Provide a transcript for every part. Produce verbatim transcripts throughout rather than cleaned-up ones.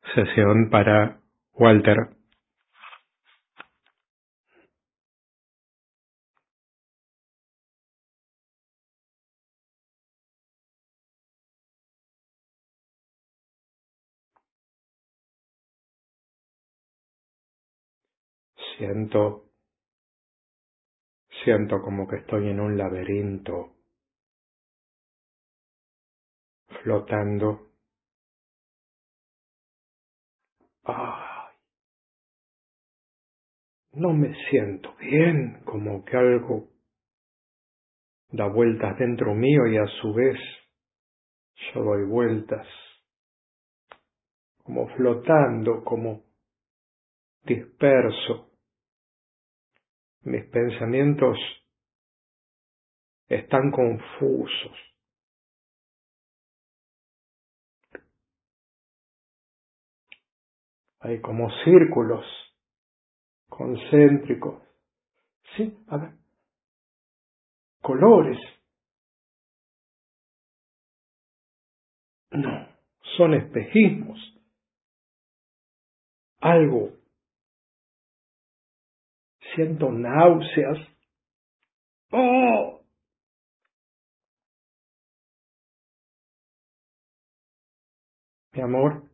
Sesión para Walter. Siento, siento como que estoy en un laberinto, flotando. Ay, no me siento bien, como que algo da vueltas dentro mío y a su vez yo doy vueltas, como flotando, como disperso. Mis pensamientos están confusos. Hay como círculos concéntricos. Sí, a ver, colores. No, son espejismos. Algo. Siento náuseas. ¡Oh! Mi amor,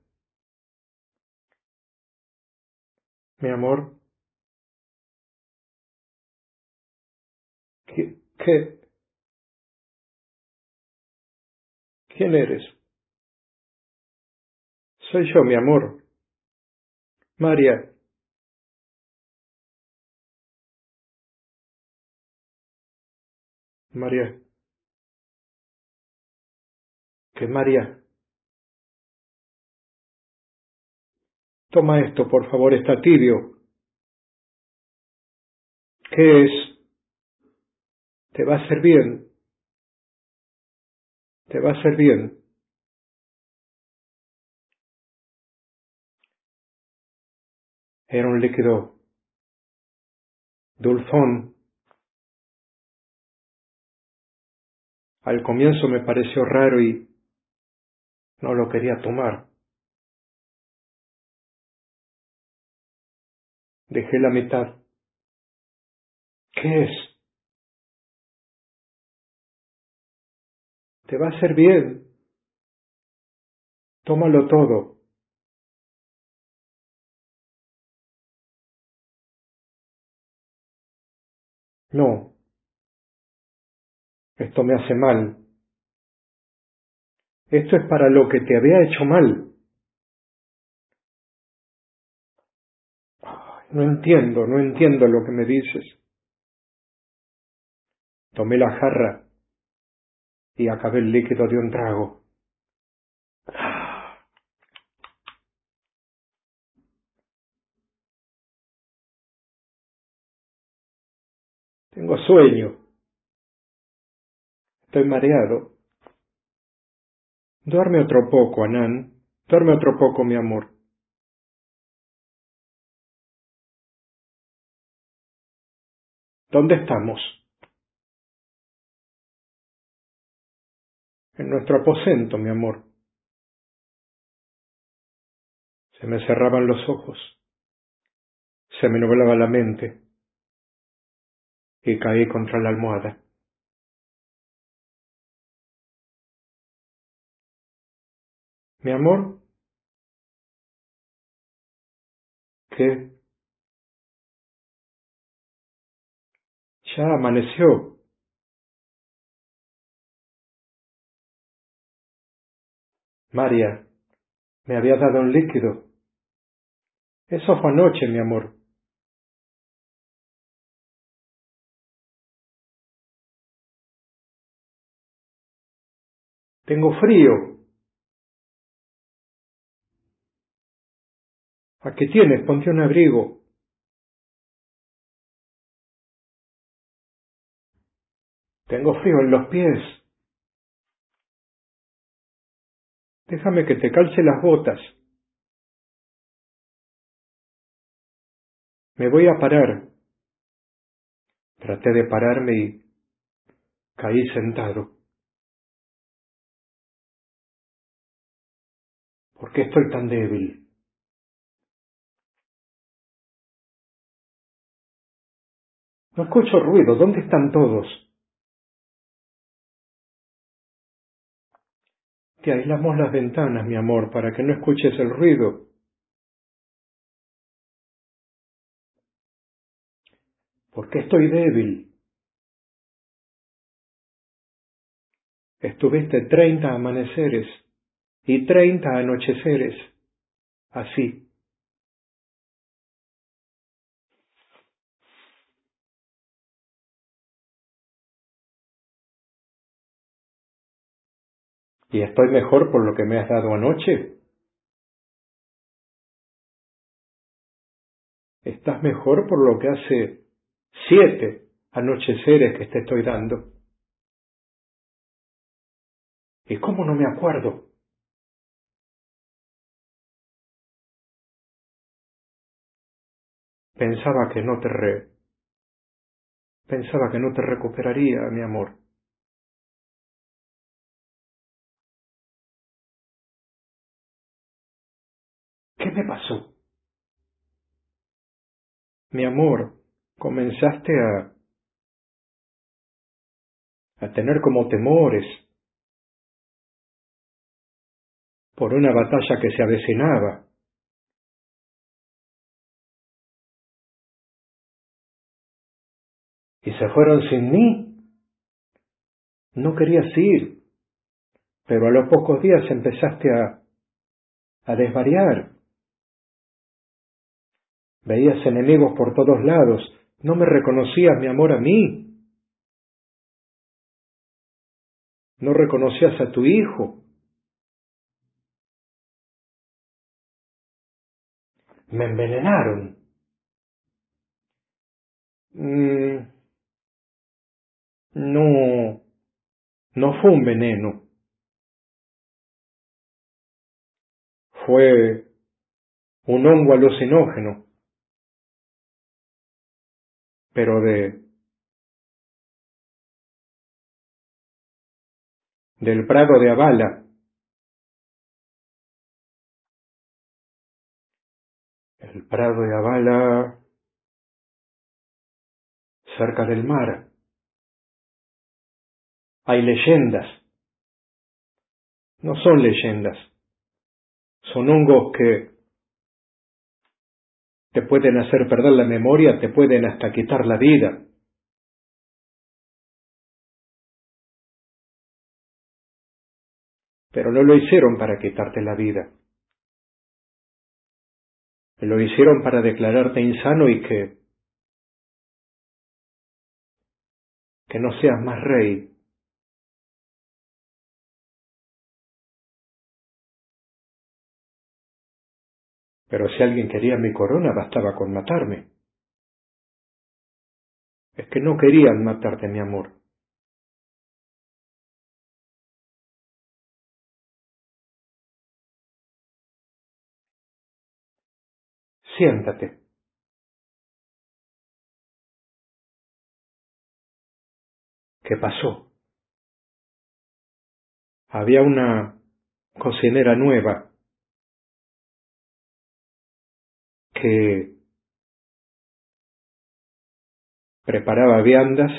mi amor, ¿qué, qué, quién eres? Soy yo, mi amor. María, María, ¿qué María? Toma esto, por favor, está tibio. ¿Qué es? Te va a hacer bien, te va a hacer bien. Era un líquido dulzón. Al comienzo me pareció raro y no lo quería tomar. Dejé la mitad. ¿Qué es? Te va a hacer bien. Tómalo todo. No, esto me hace mal. Esto es para lo que te había hecho mal. Ay, no entiendo, no entiendo lo que me dices. Tomé la jarra y acabé el líquido de un trago. Tengo sueño. Estoy mareado. Duerme otro poco, Anán. Duerme otro poco, mi amor. ¿Dónde estamos? En nuestro aposento, mi amor. Se me cerraban los ojos. Se me nublaba la mente. Y caí contra la almohada. Mi amor, ¿qué? Ya amaneció. María, me había dado un líquido. Eso fue anoche, mi amor. Tengo frío. Aquí tienes, ponte un abrigo. Tengo frío en los pies. Déjame que te calce las botas. Me voy a parar. Traté de pararme y caí sentado. ¿Por qué estoy tan débil? No escucho ruido. ¿Dónde están todos? Te aislamos las ventanas, mi amor, para que no escuches el ruido. Porque estoy débil. Estuviste treinta amaneceres y treinta anocheceres. Así. ¿Y estoy mejor por lo que me has dado anoche? Estás mejor por lo que hace siete anocheceres que te estoy dando. ¿Y cómo no me acuerdo? Pensaba que no te re... Pensaba que no te recuperaría, mi amor. ¿Qué me pasó? Mi amor, comenzaste a, a tener como temores por una batalla que se avecinaba. Y se fueron sin mí. No querías ir, pero a los pocos días empezaste a, a desvariar. Veías enemigos por todos lados. No me reconocías, mi amor, a mí. No reconocías a tu hijo. Me envenenaron. Mm, no, no fue un veneno. Fue un hongo alucinógeno, pero de, del prado de Abala. El prado de Abala, cerca del mar. Hay leyendas. No son leyendas. Son hongos que te pueden hacer perder la memoria, te pueden hasta quitar la vida. Pero no lo hicieron para quitarte la vida. Lo hicieron para declararte insano y que, que no seas más rey. Pero si alguien quería mi corona, bastaba con matarme. Es que no querían matarte, mi amor. Siéntate. ¿Qué pasó? Había una cocinera nueva que preparaba viandas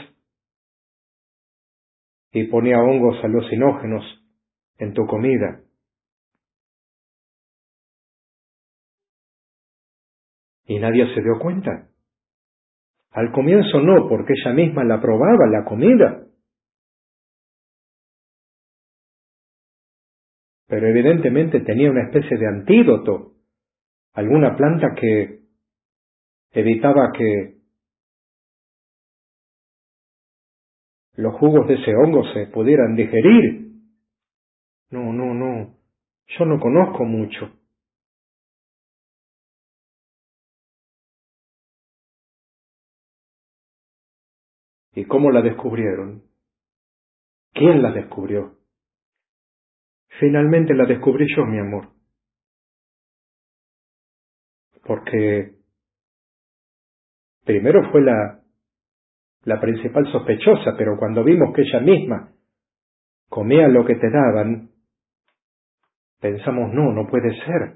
y ponía hongos alucinógenos en tu comida. Y nadie se dio cuenta. Al comienzo no, porque ella misma la probaba, la comida. Pero evidentemente tenía una especie de antídoto, alguna planta que evitaba que los jugos de ese hongo se pudieran digerir. No, no, no. Yo no conozco mucho. ¿Y cómo la descubrieron? ¿Quién la descubrió? Finalmente la descubrí yo, mi amor. Porque primero fue la, la principal sospechosa, pero cuando vimos que ella misma comía lo que te daban, pensamos, no, no puede ser.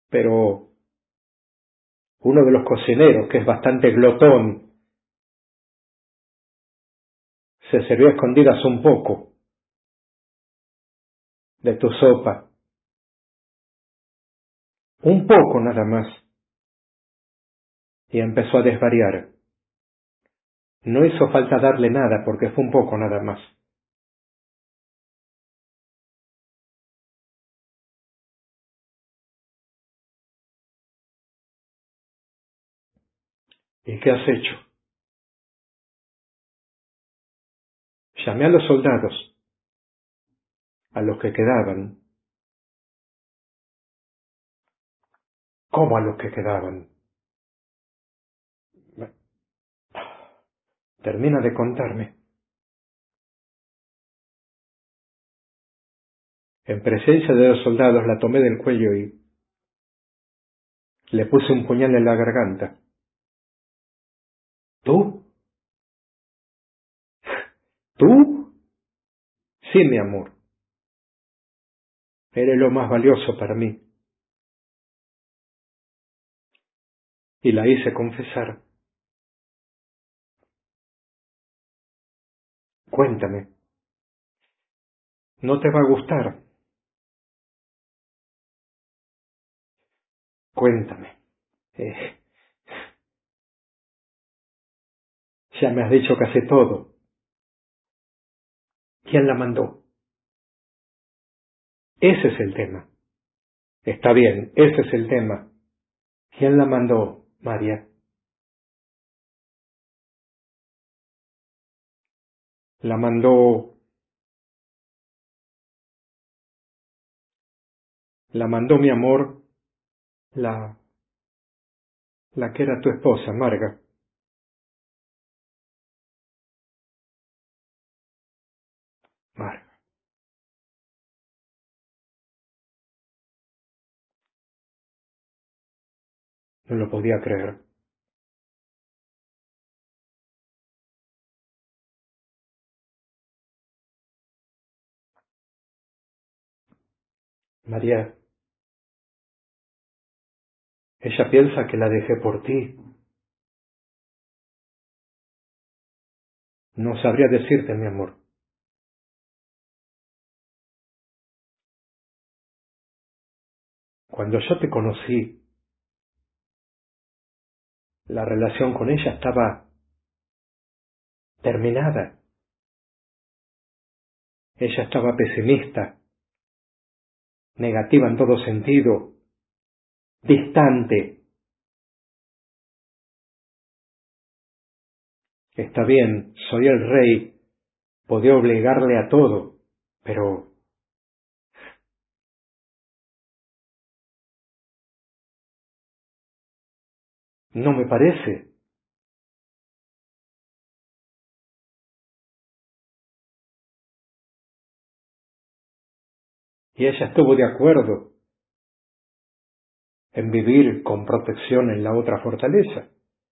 pero uno de los cocineros, que es bastante glotón, se sirvió a escondidas un poco de tu sopa. Un poco nada más. Y empezó a desvariar. No hizo falta darle nada porque fue un poco nada más. ¿Y qué has hecho? Llamé a los soldados, a los que quedaban. ¿Cómo a los que quedaban? Termina de contarme. En presencia de los soldados la tomé del cuello y le puse un puñal en la garganta. ¿Tú? ¿Tú? Sí, mi amor. Eres lo más valioso para mí. Y la hice confesar. Cuéntame. No te va a gustar. Cuéntame. Eh, ya me has dicho casi todo. ¿Quién la mandó? Ese es el tema. Está bien, ese es el tema. ¿Quién la mandó, María? La mandó... La mandó mi amor, la... la que era tu esposa, Marga. Marga. No lo podía creer. María, ella piensa que la dejé por ti. No sabría decirte, mi amor. Cuando yo te conocí, la relación con ella estaba terminada. Ella estaba pesimista, negativa en todo sentido, distante. Está bien, soy el rey, podía obligarle a todo, pero no me parece. Y ella estuvo de acuerdo en vivir con protección en la otra fortaleza.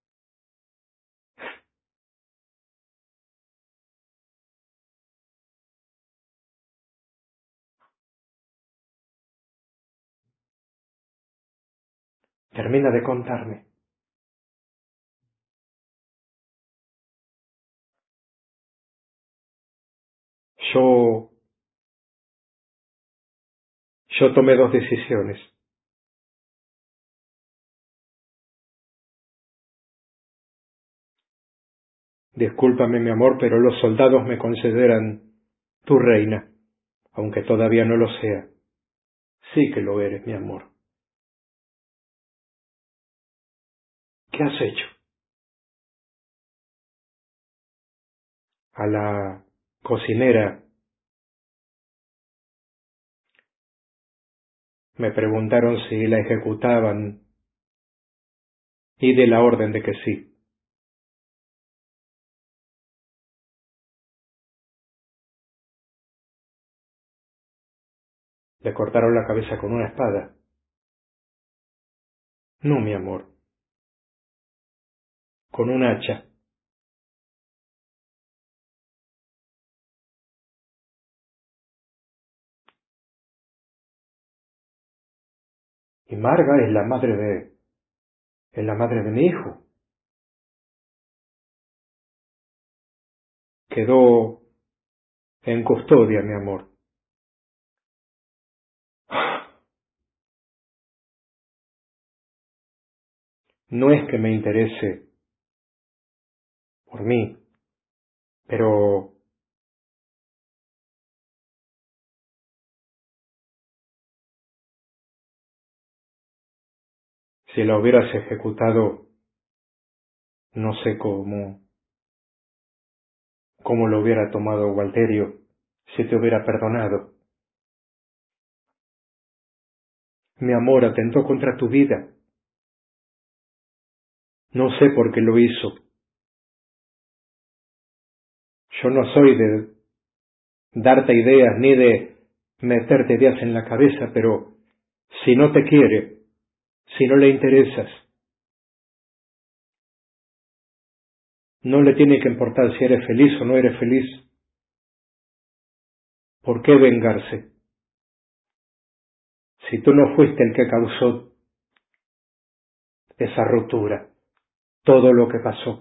Termina de contarme. Yo, yo tomé dos decisiones. Discúlpame, mi amor, pero los soldados me consideran tu reina, aunque todavía no lo sea. Sí que lo eres, mi amor. ¿Qué has hecho? A la cocinera me preguntaron si la ejecutaban y di la orden de que sí. Le cortaron la cabeza con una espada. No, mi amor, con un hacha. Y Marga es la madre de, es la madre de mi hijo. Quedó en custodia, mi amor. No es que me interese por mí, pero si la hubieras ejecutado, no sé cómo, cómo lo hubiera tomado Walterio, si te hubiera perdonado. Mi amor atentó contra tu vida. No sé por qué lo hizo. Yo no soy de darte ideas ni de meterte ideas en la cabeza, pero si no te quiere, si no le interesas, no le tiene que importar si eres feliz o no eres feliz. ¿Por qué vengarse? Si tú no fuiste el que causó esa ruptura, todo lo que pasó.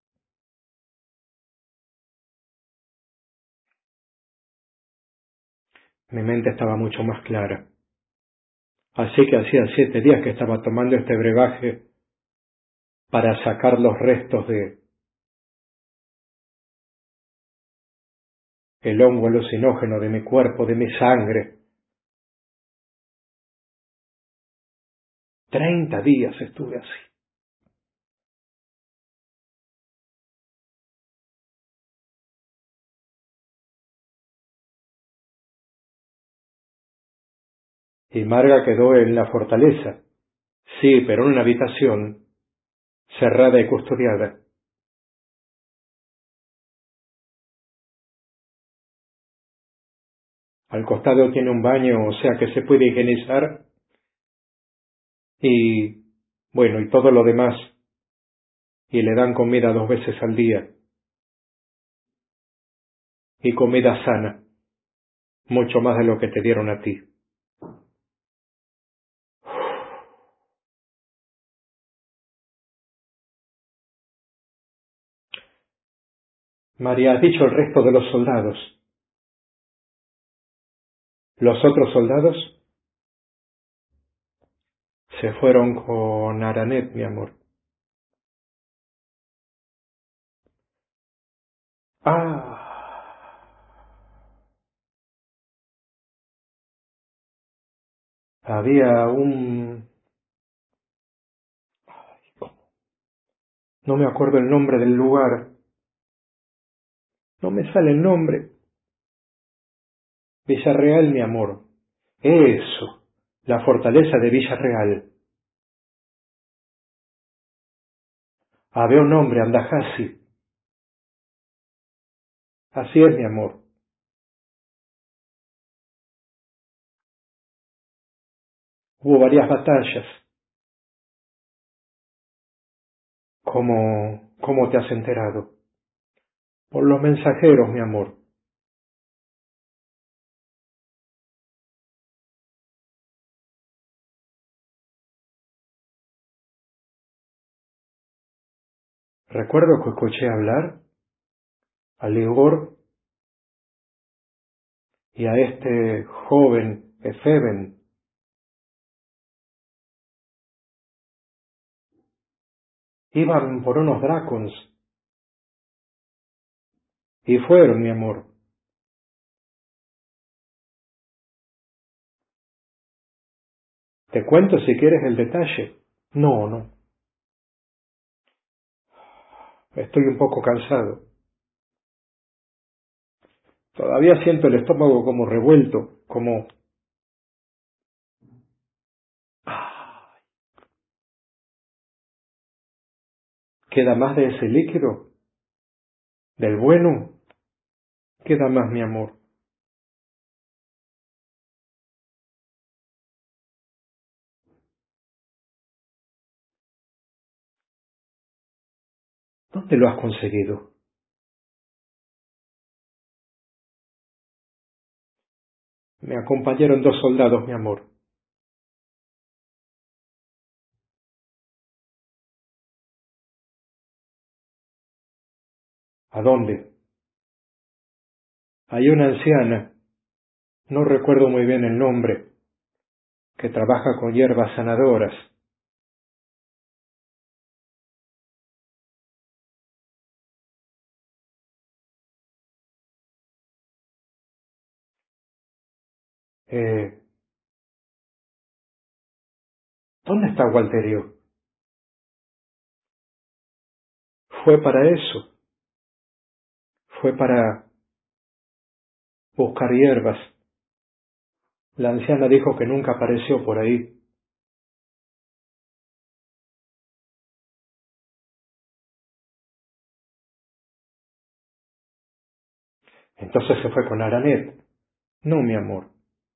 Mi mente estaba mucho más clara. Así que hacía siete días que estaba tomando este brebaje para sacar los restos de el hongo alucinógeno de mi cuerpo, de mi sangre. Treinta días estuve así. Y Marga quedó en la fortaleza. Sí, pero en una habitación cerrada y custodiada. Al costado tiene un baño, o sea que se puede higienizar. Y, bueno, y todo lo demás. Y le dan comida dos veces al día. Y comida sana. Mucho más de lo que te dieron a ti. María, has dicho el resto de los soldados. Los otros soldados se fueron con Aranet, mi amor. Ah, había un... No me acuerdo el nombre del lugar. No me sale el nombre. Villarreal, mi amor. Eso. La fortaleza de Villarreal. Había un hombre, Andajasi. Así es, mi amor. Hubo varias batallas. ¿Cómo, cómo te has enterado? Por los mensajeros, mi amor. Recuerdo que escuché hablar a Ligor y a este joven Efeben. Iban por unos dracons. Y fueron, mi amor. Te cuento si quieres el detalle. No, no. Estoy un poco cansado. Todavía siento el estómago como revuelto, como... Ah, ¿queda más de ese líquido? ¿Del bueno? Queda más, mi amor. ¿Dónde lo has conseguido? Me acompañaron dos soldados, mi amor. ¿A dónde? Hay una anciana, no recuerdo muy bien el nombre, que trabaja con hierbas sanadoras. Eh, ¿Dónde está Walterio? Fue para eso, fue para buscar hierbas. La anciana dijo que nunca apareció por ahí. Entonces se fue con Aranet. No, mi amor.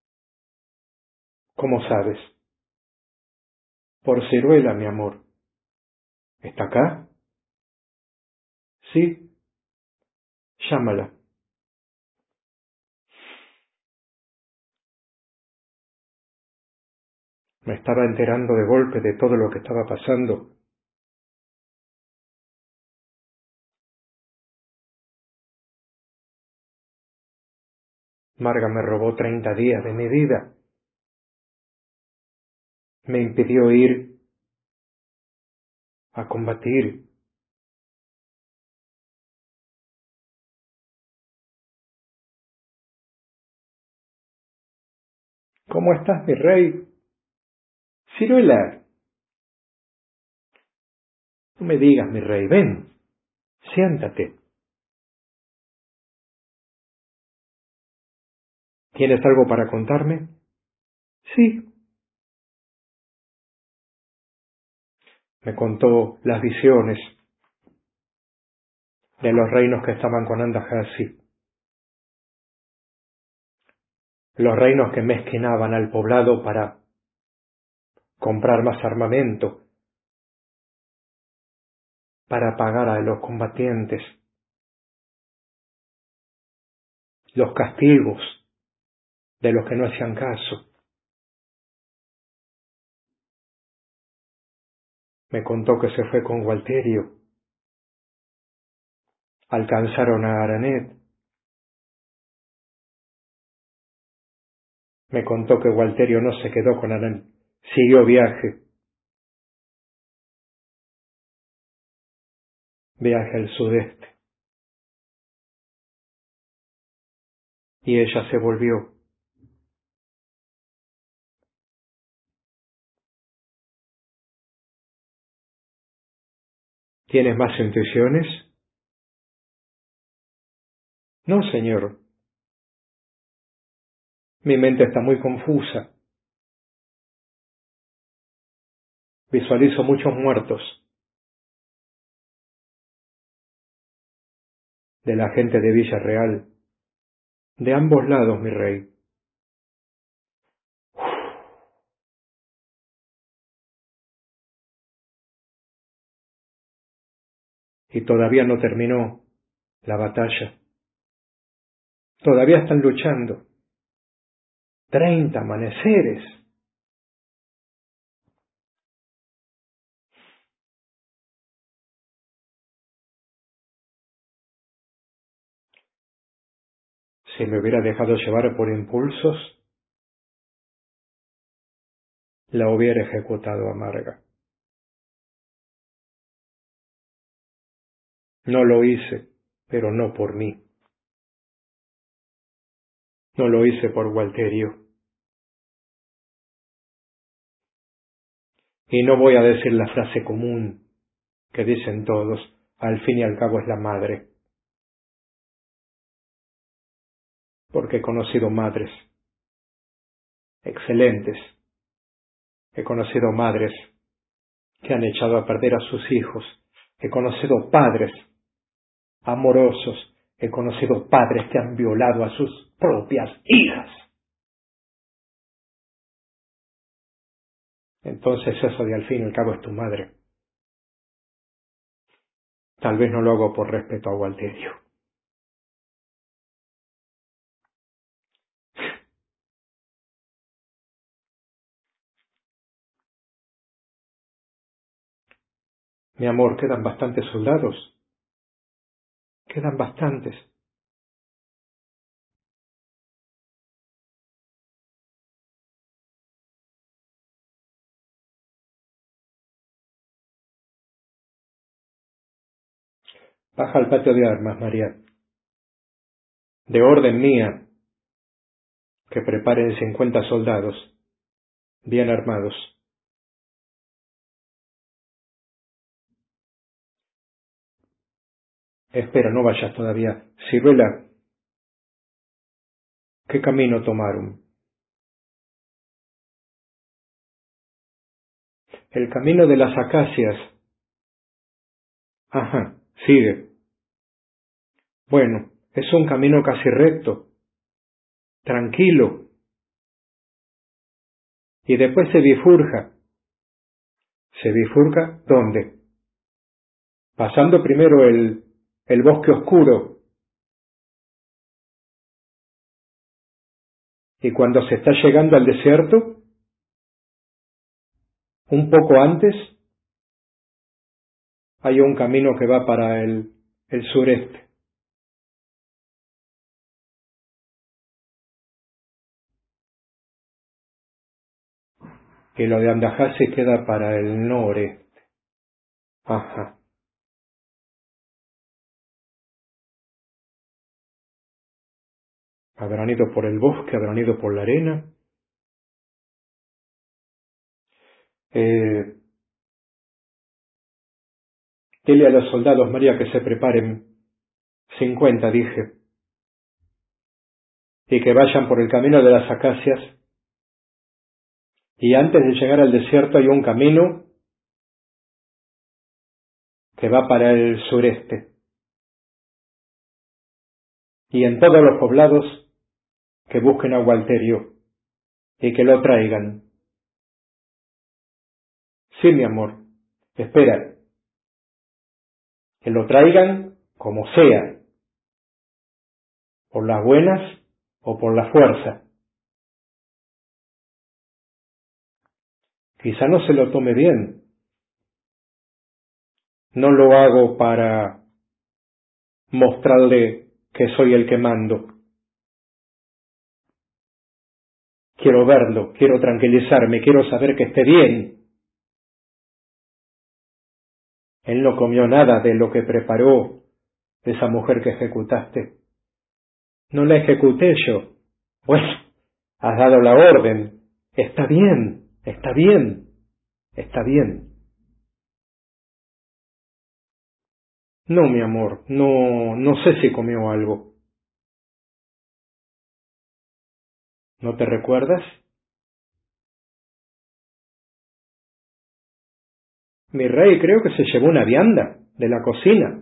¿Cómo sabes? Por Ciruela, mi amor. ¿Está acá? Sí. Llámala. Me estaba enterando de golpe de todo lo que estaba pasando. Marga me robó treinta días de mi vida. Me impidió ir a combatir. ¿Cómo estás, mi rey? Ciruela, no me digas, mi rey, ven, siéntate. ¿Tienes algo para contarme? Sí. Me contó las visiones de los reinos que estaban con Andahasi, los reinos que mezquinaban al poblado para comprar más armamento, para pagar a los combatientes, los castigos de los que no hacían caso. Me contó que se fue con Gualterio. Alcanzaron a Aranet. Me contó que Gualterio no se quedó con Aranet, siguió viaje, viaje al sudeste. Y ella se volvió. ¿Tienes más intuiciones? No, señor. Mi mente está muy confusa. Visualizo muchos muertos de la gente de Villarreal, de ambos lados, mi rey. Y todavía no terminó la batalla. Todavía están luchando. Treinta amaneceres. Si me hubiera dejado llevar por impulsos, la hubiera ejecutado a Marga. No lo hice, pero no por mí. No lo hice por Gualterio. Y no voy a decir la frase común que dicen todos, al fin y al cabo es la madre, porque he conocido madres excelentes, he conocido madres que han echado a perder a sus hijos, he conocido padres amorosos, he conocido padres que han violado a sus propias hijas. Entonces eso de al fin y al cabo es tu madre. Tal vez no lo hago por respeto a Gualterio. Mi amor, quedan bastantes soldados. Quedan bastantes. Baja al patio de armas, María. De orden mía, que preparen cincuenta soldados, bien armados. Espera, no vayas todavía. Ciruela, ¿qué camino tomaron? El camino de las acacias. Ajá, sigue. Bueno, es un camino casi recto, tranquilo, y después se bifurca. ¿Se bifurca dónde? Pasando primero el, el bosque oscuro, y cuando se está llegando al desierto, un poco antes, hay un camino que va para el, el sureste. Y lo de Andajasi queda para el noreste. Ajá. Habrán ido por el bosque, habrán ido por la arena. Eh, dile a los soldados, María, que se preparen. Cincuenta, dije. Y que vayan por el camino de las acacias. Y antes de llegar al desierto hay un camino que va para el sureste. Y en todos los poblados que busquen a Gualterio y que lo traigan. Sí, mi amor. Espera. Que lo traigan como sea. Por las buenas o por la fuerza. Quizá no se lo tome bien. No lo hago para mostrarle que soy el que mando. Quiero verlo, quiero tranquilizarme, quiero saber que esté bien. Él no comió nada de lo que preparó esa mujer que ejecutaste. No la ejecuté yo. Bueno, has dado la orden. Está bien, está bien, está bien. No, mi amor, no, no sé si comió algo. ¿No te recuerdas? Mi rey creo que se llevó una vianda de la cocina.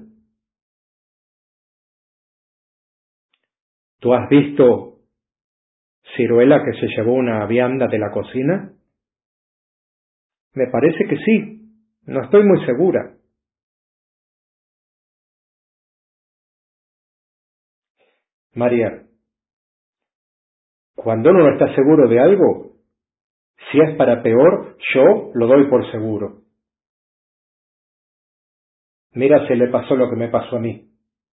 ¿Tú has visto, Ciruela, que se llevó una vianda de la cocina? Me parece que sí. No estoy muy segura. María, cuando uno no está seguro de algo, si es para peor, yo lo doy por seguro. Mira si le pasó lo que me pasó a mí.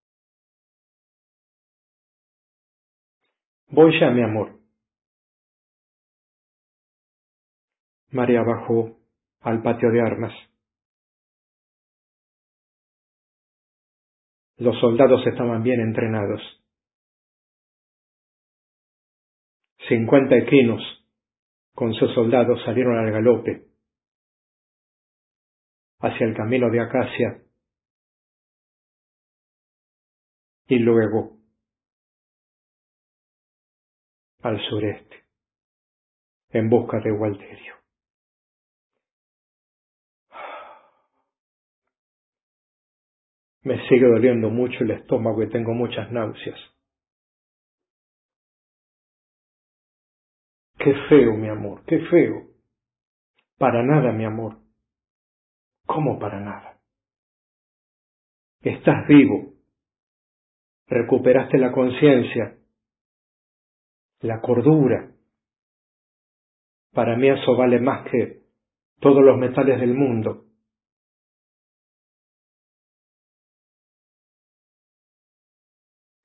Voy ya, mi amor. María bajó al patio de armas. Los soldados estaban bien entrenados. Cincuenta equinos con sus soldados salieron al galope hacia el camino de Acacia y luego al sureste, en busca de Gualterio. Me sigue doliendo mucho el estómago y tengo muchas náuseas. Qué feo, mi amor, qué feo. Para nada, mi amor. ¿Cómo para nada? Estás vivo. Recuperaste la conciencia, la cordura. Para mí eso vale más que todos los metales del mundo.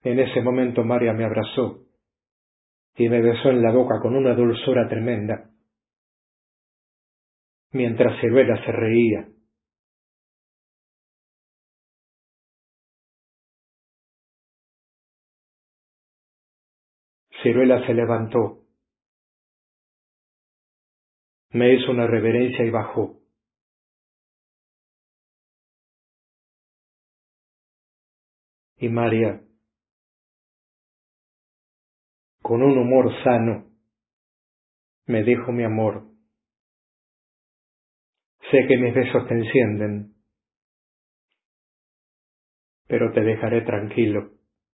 En ese momento María me abrazó y me besó en la boca con una dulzura tremenda, mientras Ciruela se reía. Ciruela se levantó, me hizo una reverencia y bajó. Y María, con un humor sano, me dijo: mi amor, sé que mis besos te encienden, pero te dejaré tranquilo.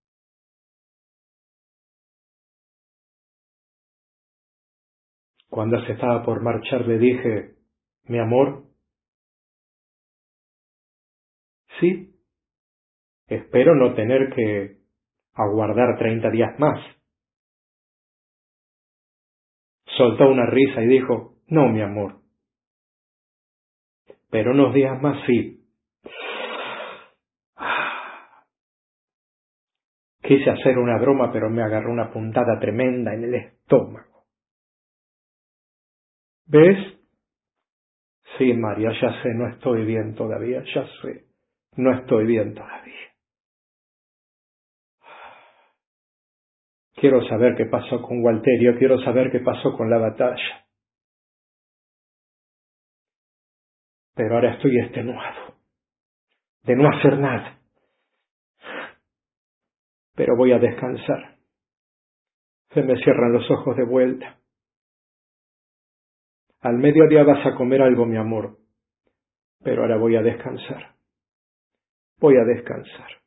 Cuando se estaba por marchar le dije: mi amor, sí, espero no tener que aguardar treinta días más. Soltó una risa y dijo: no, mi amor, pero unos días más sí. Quise hacer una broma, pero me agarró una puntada tremenda en el estómago. ¿Ves? Sí, María, ya sé, no estoy bien todavía, ya sé, no estoy bien todavía. Quiero saber qué pasó con Walterio, quiero saber qué pasó con la batalla. Pero ahora estoy extenuado, de no hacer nada. Pero voy a descansar. Se me cierran los ojos de vuelta. Al mediodía vas a comer algo, mi amor. Pero ahora voy a descansar. Voy a descansar.